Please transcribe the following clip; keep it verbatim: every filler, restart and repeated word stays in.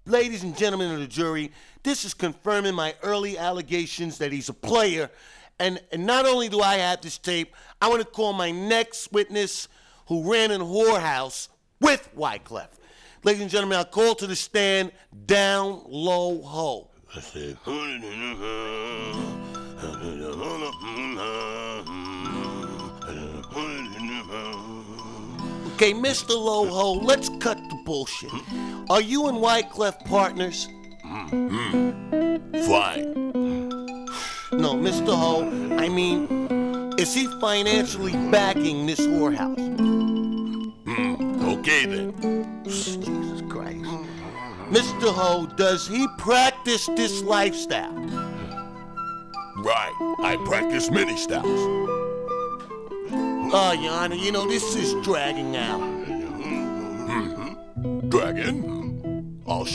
Ladies and gentlemen of the jury, this is confirming my early allegations that he's a player. And, and not only do I have this tape, I want to call my next witness who ran in whorehouse with Wyclef. Ladies and gentlemen, I'll call to the stand Down Low Ho. Okay, Mister Low Ho, let's cut the bullshit. Are you and Wyclef partners? Mm-hmm. Fine. No, Mister Ho, I mean, is he financially backing this whorehouse? Mm, okay then. Jesus Christ. Mister Ho, does he practice this lifestyle? Right. I practice many styles. Oh, Your Honor, you know, this is dragging out. Mm-hmm. Dragon? I'll